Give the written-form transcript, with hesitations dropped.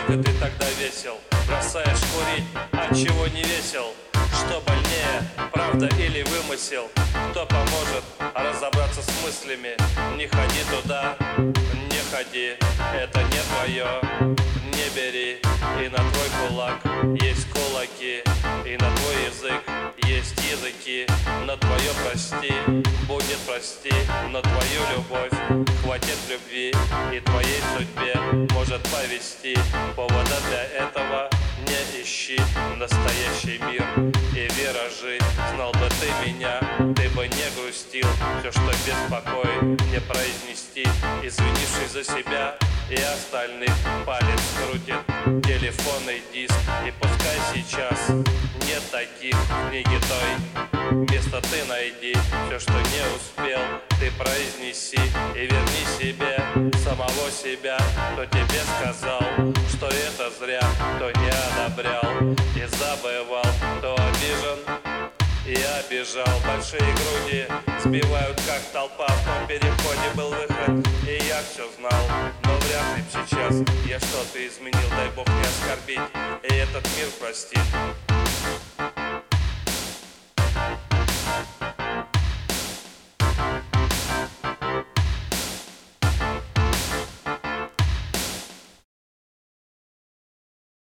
Насколько ты тогда весел? Бросаешь курить, от чего не весел? Что больнее, правда или вымысел? Кто поможет разобраться с мыслями? Не ходи туда, не ходи, это не твое. Не бери, и на твой кулак есть кулаки, и на твой язык есть языки. На твое прости, будет прости, но твою любовь хватит любви, и твоей судьбе может повести. Повода для этого не ищи. Настоящий мир и виражи. Знал бы ты меня, ты бы не грустил. Все, что беспокоит, не произнести. Извинившись за себя и остальных, палец крутит телефонный диск. И пускай сейчас нет таких в книге той, место ты найди. Все, что не успел, ты произнеси. И верни себе самого себя. Кто тебе сказал, что это зря, кто не одобрял и забывал, кто обижен и обижал. Большие груди сбивают, как толпа. В том переходе был выход, и я все знал. Но вряд ли сейчас я что-то изменил. Дай Бог не оскорбить, и этот мир простит.